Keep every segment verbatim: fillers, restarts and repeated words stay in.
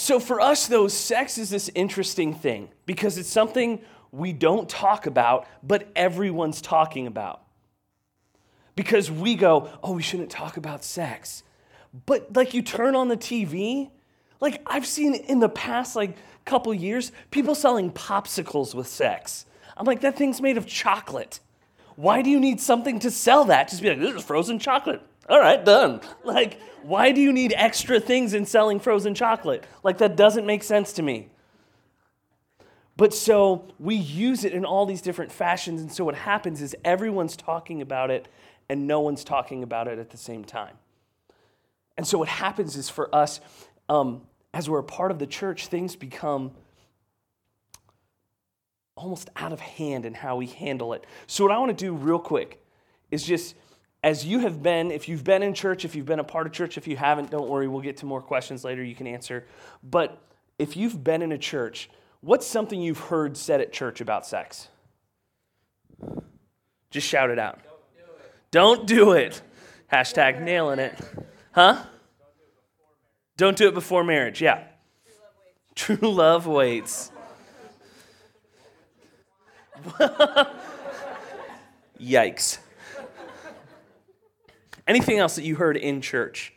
So for us, though, sex is this interesting thing because it's something we don't talk about, but everyone's talking about. Because we go, oh, we shouldn't talk about sex. But like you turn on the T V, like I've seen in the past like couple years, people selling popsicles with sex. I'm like, that thing's made of chocolate. Why do you need something to sell that? Just be like, this is frozen chocolate. All right, done. Like, why do you need extra things in selling frozen chocolate? Like, that doesn't make sense to me. But so we use it in all these different fashions, and so what happens is everyone's talking about it, and no one's talking about it at the same time. And so what happens is for us, um, as we're a part of the church, things become almost out of hand in how we handle it. So what I want to do real quick is just, as you have been, if you've been in church, if you've been a part of church, if you haven't, don't worry, we'll get to more questions later you can answer. But if you've been in a church, what's something you've heard said at church about sex? Just shout it out. Don't do it. Don't do it. Hashtag nailing it. Huh? Don't do it before marriage. Yeah. True love waits. Yikes. Anything else that you heard in church?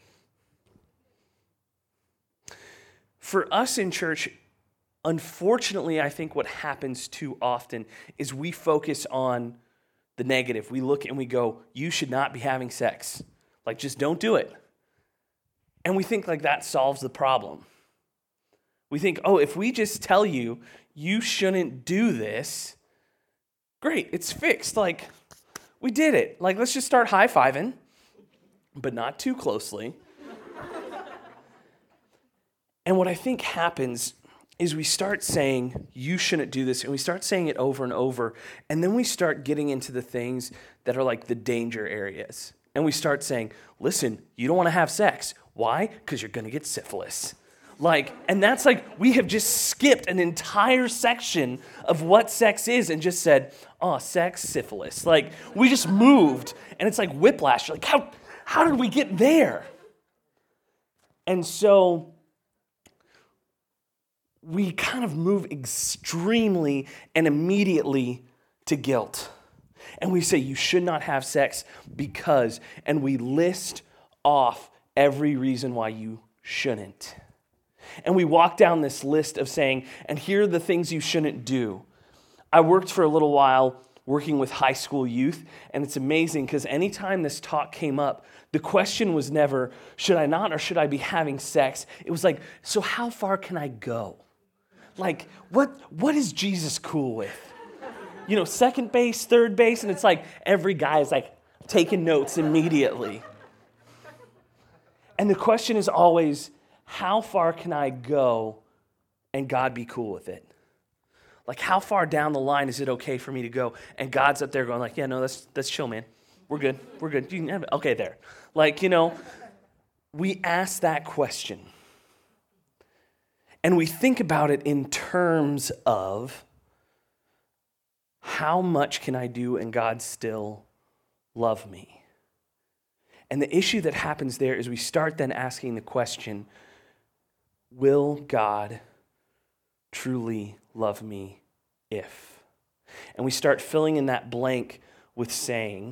For us in church, unfortunately, I think what happens too often is we focus on the negative. We look and we go, you should not be having sex. Like, just don't do it. And we think like that solves the problem. We think, oh, if we just tell you, you shouldn't do this, great, it's fixed. Like, we did it. Like, let's just start high-fiving, but not too closely. And what I think happens is we start saying, you shouldn't do this, and we start saying it over and over, and then we start getting into the things that are like the danger areas. And we start saying, listen, you don't want to have sex. Why? Because you're going to get syphilis. Like, and that's like, we have just skipped an entire section of what sex is and just said, oh, sex, syphilis. Like, we just moved, and it's like whiplash. You're like, how, how did we get there? And so we kind of move extremely and immediately to guilt. And we say, you should not have sex because, and we list off every reason why you shouldn't. And we walk down this list of saying, and here are the things you shouldn't do. I worked for a little while working with high school youth, and it's amazing because anytime this talk came up, the question was never, should I not or should I be having sex? It was like, so how far can I go? Like, what what is Jesus cool with? You know, second base, third base, and it's like every guy is like taking notes immediately. And the question is always, how far can I go and God be cool with it? Like, how far down the line is it okay for me to go? And God's up there going like, yeah, no, that's that's chill, man. We're good. We're good. You can have it. Okay, there. Like, you know, we ask that question. And we think about it in terms of, how much can I do and God still love me? And the issue that happens there is we start then asking the question, will God truly love me if? And we start filling in that blank with saying,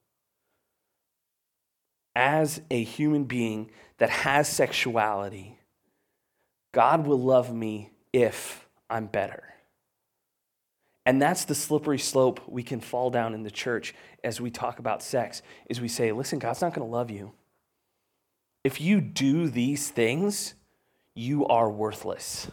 as a human being that has sexuality, God will love me if I'm better. And that's the slippery slope we can fall down in the church as we talk about sex, is we say, listen, God's not going to love you. If you do these things, you are worthless.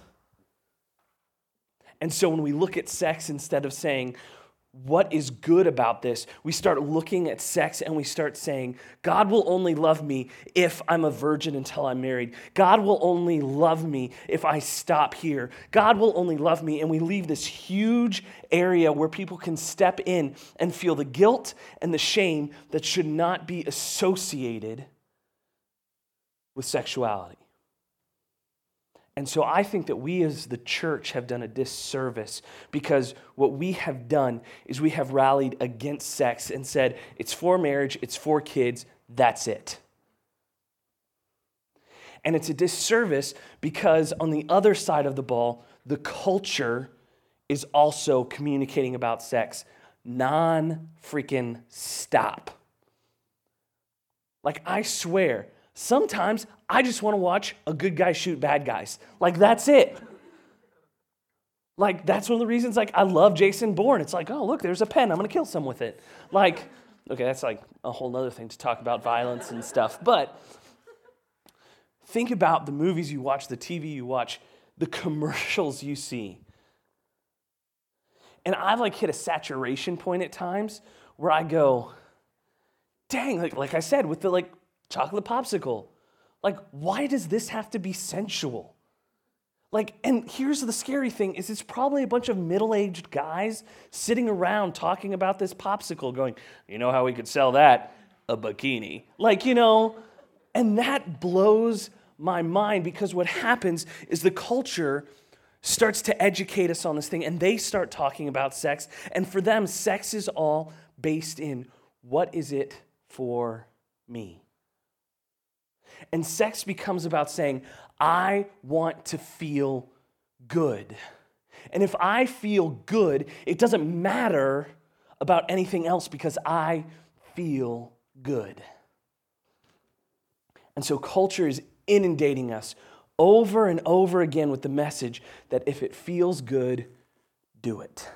And so when we look at sex, instead of saying, what is good about this, we start looking at sex and we start saying, God will only love me if I'm a virgin until I'm married. God will only love me if I stop here. God will only love me. And we leave this huge area where people can step in and feel the guilt and the shame that should not be associated with sexuality. And so I think that we as the church have done a disservice, because what we have done is we have rallied against sex and said, it's for marriage, it's for kids, that's it. And it's a disservice because on the other side of the ball, the culture is also communicating about sex non-freaking stop. Like, I swear, sometimes I just want to watch a good guy shoot bad guys. Like, that's it. Like, that's one of the reasons, like, I love Jason Bourne. It's like, oh, look, there's a pen. I'm going to kill someone with it. Like, okay, that's like a whole other thing to talk about violence and stuff. But think about the movies you watch, the T V you watch, the commercials you see. And I've, like, hit a saturation point at times where I go, dang, like, like I said, with the, like, chocolate popsicle. Like, why does this have to be sensual? Like, and here's the scary thing, is it's probably a bunch of middle-aged guys sitting around talking about this popsicle going, you know how we could sell that? A bikini. Like, you know, and that blows my mind because what happens is the culture starts to educate us on this thing and they start talking about sex. And for them, sex is all based in what is it for me? And sex becomes about saying, I want to feel good. And if I feel good, it doesn't matter about anything else because I feel good. And so culture is inundating us over and over again with the message that if it feels good, do it.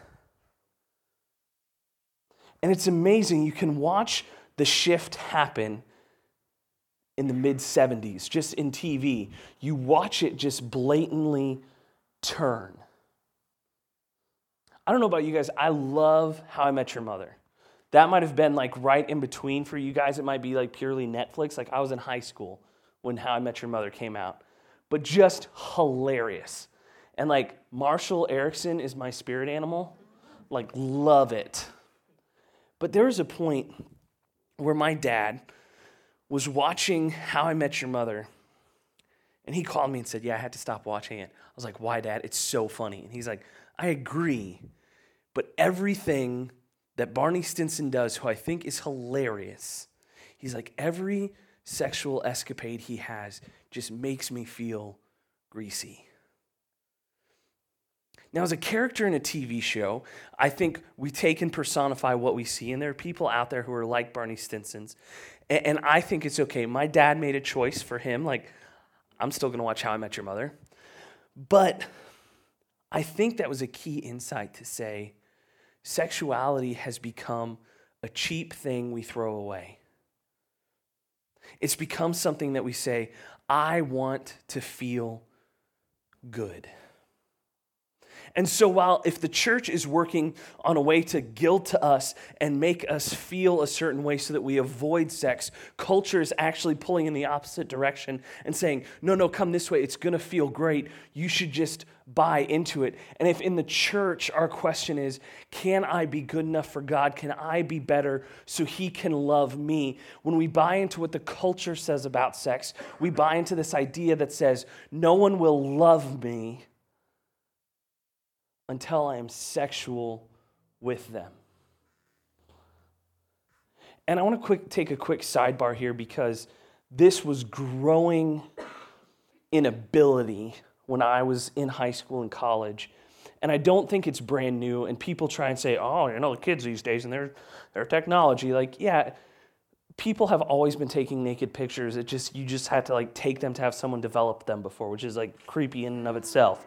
And it's amazing. You can watch the shift happen in the mid seventies, just in T V. You watch it just blatantly turn. I don't know about you guys, I love How I Met Your Mother. That might have been like right in between for you guys. It might be like purely Netflix. Like I was in high school when How I Met Your Mother came out. But just hilarious. And like Marshall Erickson is my spirit animal. Like love it. But there was a point where my dad was watching How I Met Your Mother. And he called me and said, yeah, I had to stop watching it. I was like, why, Dad? It's so funny. And he's like, I agree. But everything that Barney Stinson does, who I think is hilarious, he's like, every sexual escapade he has just makes me feel greasy. Now, as a character in a T V show, I think we take and personify what we see, and there are people out there who are like Barney Stinson's, and, and I think it's okay. My dad made a choice for him, like, I'm still going to watch How I Met Your Mother, but I think that was a key insight to say sexuality has become a cheap thing we throw away. It's become something that we say, I want to feel good. And so while if the church is working on a way to guilt to us and make us feel a certain way so that we avoid sex, culture is actually pulling in the opposite direction and saying, no, no, come this way. It's going to feel great. You should just buy into it. And if in the church our question is, can I be good enough for God? Can I be better so he can love me? When we buy into what the culture says about sex, we buy into this idea that says, no one will love me until I am sexual with them. And I want to quick take a quick sidebar here because this was growing in ability when I was in high school and college. And I don't think it's brand new. And people try and say, oh, you know, the kids these days and their their technology. Like, yeah, people have always been taking naked pictures. It just you just had to like take them to have someone develop them before, which is like creepy in and of itself.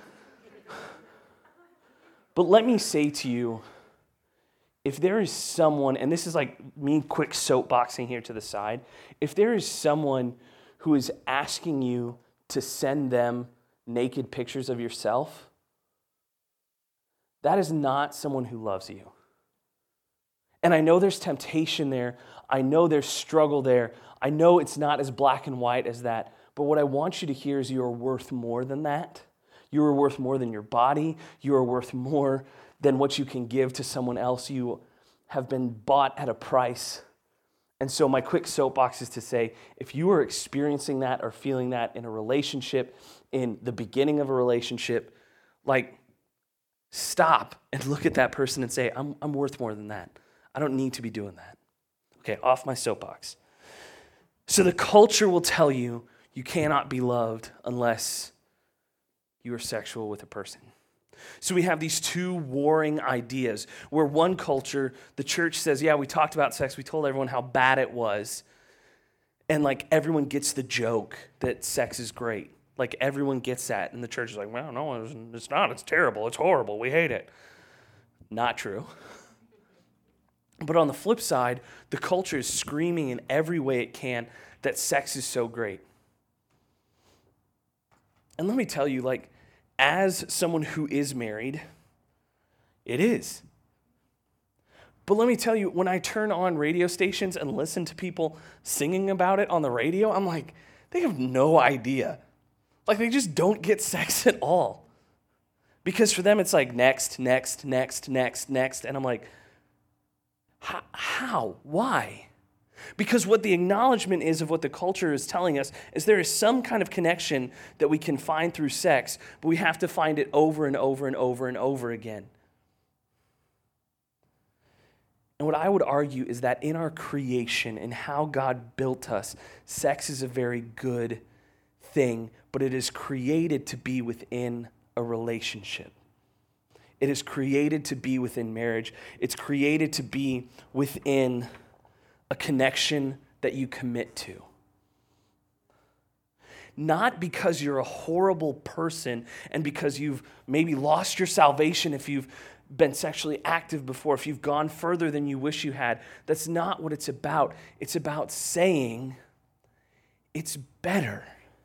But let me say to you, if there is someone, and this is like me quick soapboxing here to the side, if there is someone who is asking you to send them naked pictures of yourself, that is not someone who loves you. And I know there's temptation there. I know there's struggle there. I know it's not as black and white as that. But what I want you to hear is you are worth more than that. You are worth more than your body. You are worth more than what you can give to someone else. You have been bought at a price. And so my quick soapbox is to say, if you are experiencing that or feeling that in a relationship, in the beginning of a relationship, like, stop and look at that person and say, I'm, I'm worth more than that. I don't need to be doing that. Okay, off my soapbox. So the culture will tell you, You cannot be loved unless you are sexual with a person. So we have these two warring ideas where one culture, the church says, yeah, we talked about sex. We told everyone how bad it was. And like everyone gets the joke that sex is great. Like everyone gets that. And the church is like, well, no, it's not. It's terrible. It's horrible. We hate it. Not true. But on the flip side, the culture is screaming in every way it can that sex is so great. And let me tell you, like, as someone who is married, it is. But let me tell you, when I turn on radio stations and listen to people singing about it on the radio, I'm like, they have no idea. Like, they just don't get sex at all. Because for them, it's like next, next, next, next, next. And I'm like, how? Why? Because what the acknowledgement is of what the culture is telling us is there is some kind of connection that we can find through sex, but we have to find it over and over and over and over again. And what I would argue is that in our creation and how God built us, sex is a very good thing, but it is created to be within a relationship. It is created to be within marriage. It's created to be within a connection that you commit to. Not because you're a horrible person and because you've maybe lost your salvation if you've been sexually active before, if you've gone further than you wish you had. That's not what it's about. It's about saying it's better.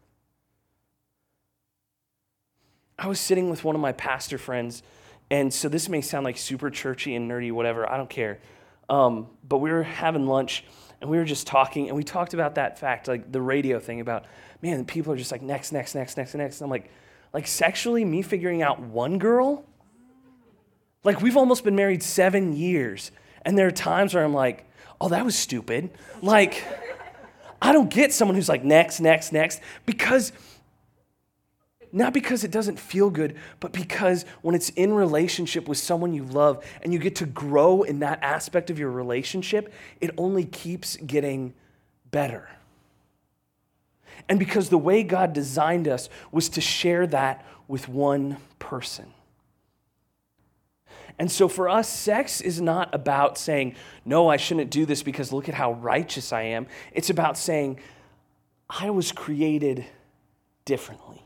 I was sitting with one of my pastor friends, and so this may sound like super churchy and nerdy, whatever, I don't care. Um, but we were having lunch, and we were just talking, and we talked about that fact, like the radio thing about, man, people are just like, next, next, next, next, next. And I'm like, like sexually, me figuring out one girl? Like, we've almost been married seven years, and there are times where I'm like, oh, that was stupid. Like, I don't get someone who's like, next, next, next, because... Not because it doesn't feel good, but because when it's in relationship with someone you love and you get to grow in that aspect of your relationship, it only keeps getting better. And because the way God designed us was to share that with one person. And so for us, sex is not about saying, no, I shouldn't do this because look at how righteous I am. It's about saying, I was created differently.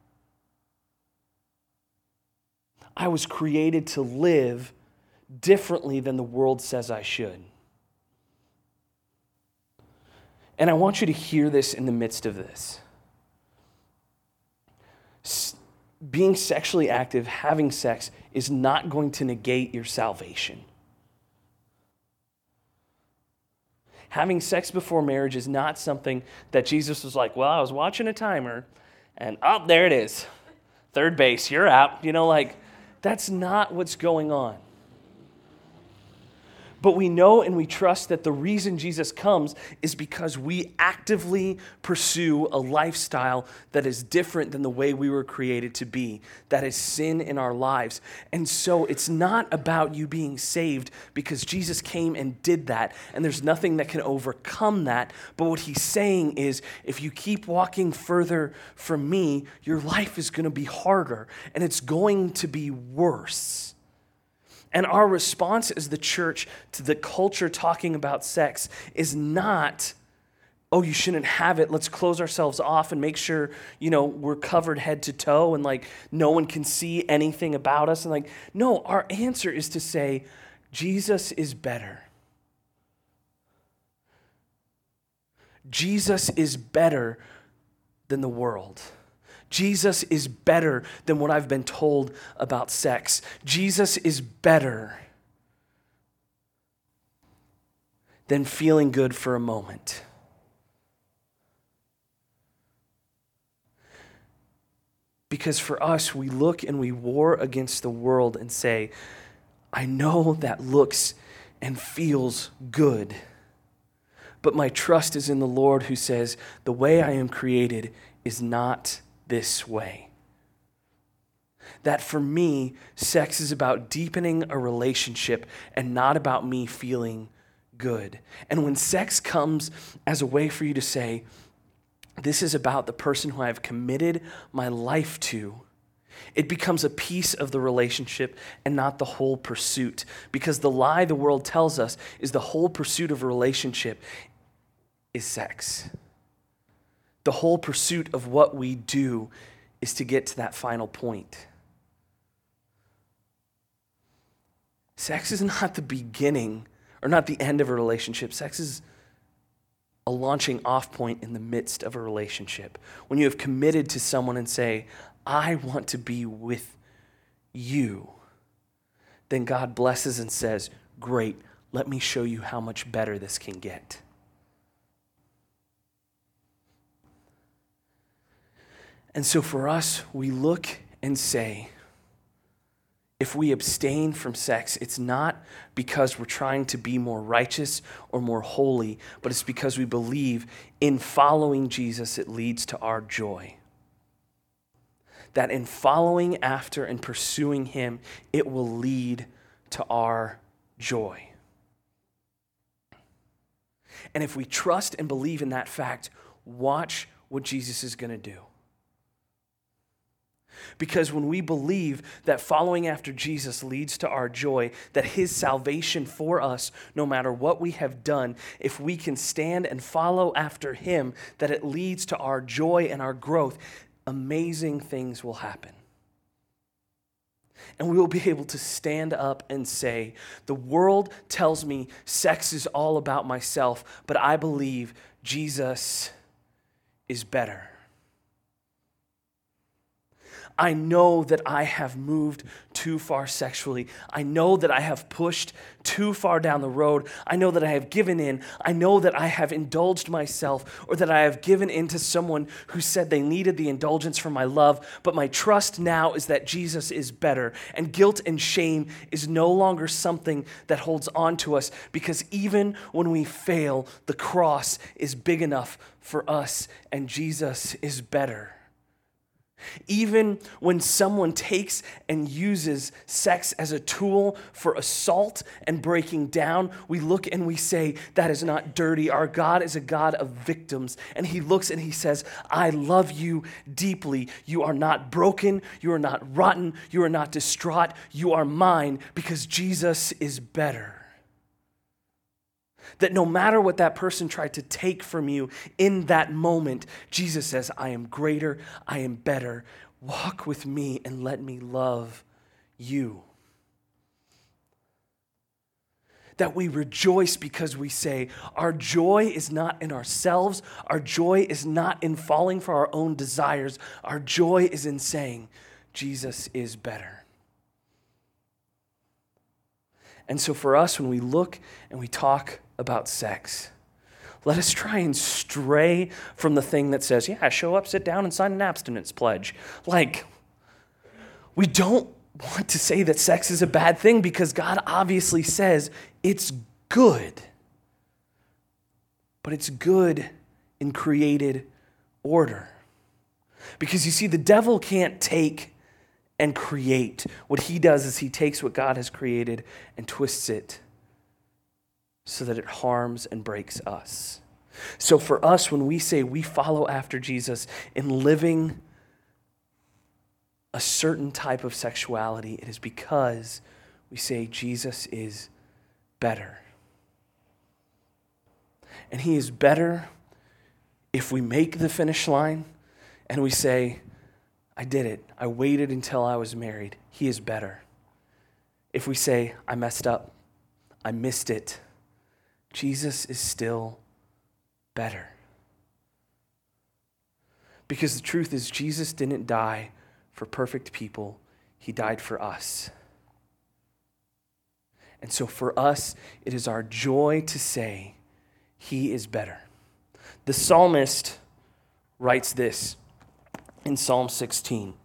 I was created to live differently than the world says I should. And I want you to hear this in the midst of this. S- being sexually active, having sex, is not going to negate your salvation. Having sex before marriage is not something that Jesus was like, well, I was watching a timer, and oh, there it is. Third base, you're out. You know, like... That's not what's going on. But we know and we trust that the reason Jesus comes is because we actively pursue a lifestyle that is different than the way we were created to be. That is sin in our lives. And so it's not about you being saved because Jesus came and did that. And there's nothing that can overcome that. But what he's saying is if you keep walking further from me, your life is going to be harder and it's going to be worse. And our response as the church to the culture talking about sex is not, oh, you shouldn't have it. Let's close ourselves off and make sure, you know, we're covered head to toe and like no one can see anything about us. And like, no, our answer is to say, Jesus is better. Jesus is better than the world. Jesus is better than what I've been told about sex. Jesus is better than feeling good for a moment. Because for us, we look and we war against the world and say, I know that looks and feels good, but my trust is in the Lord who says, the way I am created is not this way. That for me, sex is about deepening a relationship and not about me feeling good. And when sex comes as a way for you to say, This is about the person who I have committed my life to. It becomes a piece of the relationship and not the whole pursuit. Because the lie the world tells us is the whole pursuit of a relationship is sex. The whole pursuit of what we do is to get to that final point. Sex is not the beginning or not the end of a relationship. Sex is a launching off point in the midst of a relationship. When you have committed to someone and say, I want to be with you, then God blesses and says, great, let me show you how much better this can get. And so for us, we look and say, if we abstain from sex, it's not because we're trying to be more righteous or more holy, but it's because we believe in following Jesus, it leads to our joy. That in following after and pursuing him, it will lead to our joy. And if we trust and believe in that fact, watch what Jesus is going to do. Because when we believe that following after Jesus leads to our joy, that his salvation for us, no matter what we have done, if we can stand and follow after him, that it leads to our joy and our growth, amazing things will happen. And we will be able to stand up and say, the world tells me sex is all about myself, but I believe Jesus is better. I know that I have moved too far sexually. I know that I have pushed too far down the road. I know that I have given in. I know that I have indulged myself, or that I have given in to someone who said they needed the indulgence from my love. But my trust now is that Jesus is better. And guilt and shame is no longer something that holds on to us, because even when we fail, the cross is big enough for us, and Jesus is better. Even when someone takes and uses sex as a tool for assault and breaking down, we look and we say, that is not dirty. Our God is a God of victims. And he looks and he says, I love you deeply. You are not broken. You are not rotten. You are not distraught. You are mine, because Jesus is better. That no matter what that person tried to take from you in that moment, Jesus says, I am greater, I am better. Walk with me and let me love you. That we rejoice because we say, our joy is not in ourselves. Our joy is not in falling for our own desires. Our joy is in saying, Jesus is better. And so for us, when we look and we talk about sex, let us try and stray from the thing that says, yeah, show up, sit down, and sign an abstinence pledge. Like, we don't want to say that sex is a bad thing, because God obviously says it's good. But it's good in created order. Because you see, the devil can't take and create. What he does is he takes what God has created and twists it so that it harms and breaks us. So for us, when we say we follow after Jesus in living a certain type of sexuality, it is because we say Jesus is better. And he is better if we make the finish line and we say, I did it. I waited until I was married. He is better. If we say, I messed up, I missed it, Jesus is still better. Because the truth is, Jesus didn't die for perfect people. He died for us. And so for us, it is our joy to say, he is better. The psalmist writes this in Psalm sixteen.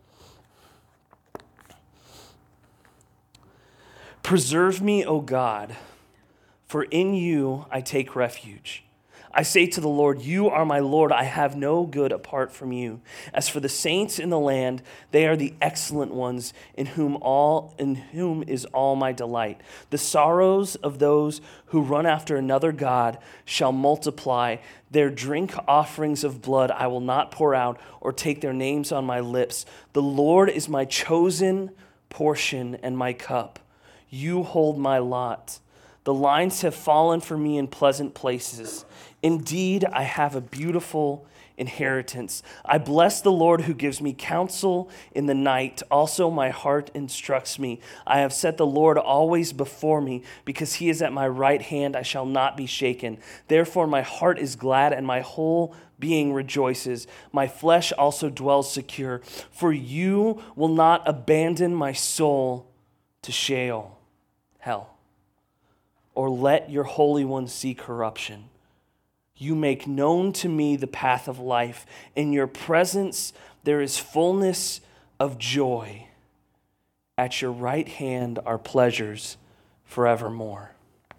Preserve me, O God, for in you I take refuge. I say to the Lord, you are my Lord. I have no good apart from you. As for the saints in the land, they are the excellent ones in whom all in whom is all my delight. The sorrows of those who run after another god shall multiply. Their drink offerings of blood I will not pour out or take their names on my lips. The Lord is my chosen portion and my cup. You hold my lot. The lines have fallen for me in pleasant places. Indeed, I have a beautiful inheritance. I bless the Lord who gives me counsel in the night. Also, my heart instructs me. I have set the Lord always before me. Because he is at my right hand, I shall not be shaken. Therefore, my heart is glad and my whole being rejoices. My flesh also dwells secure. For you will not abandon my soul to Sheol, hell, or let your Holy One see corruption. You make known to me the path of life. In your presence there is fullness of joy. At your right hand are pleasures forevermore.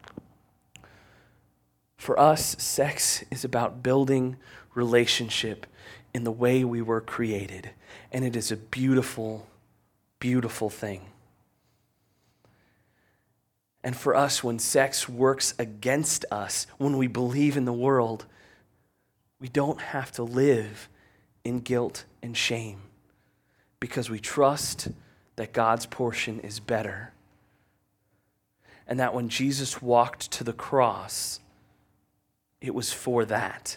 For us, sex is about building relationship in the way we were created. And it is a beautiful, beautiful thing. And for us, when sex works against us, when we believe in the world, we don't have to live in guilt and shame because we trust that God's portion is better. And that when Jesus walked to the cross, it was for that.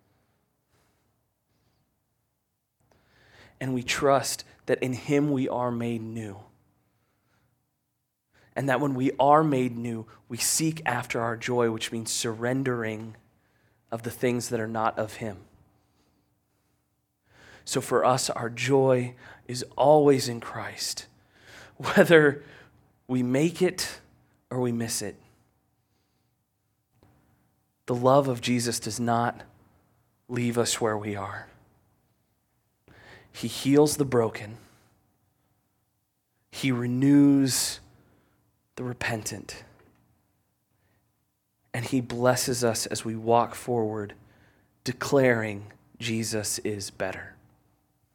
And we trust that in him we are made new. And that when we are made new, we seek after our joy, which means surrendering of the things that are not of him. So for us, our joy is always in Christ, whether we make it or we miss it. The love of Jesus does not leave us where we are. He heals the broken. He renews the repentant. And he blesses us as we walk forward, declaring Jesus is better.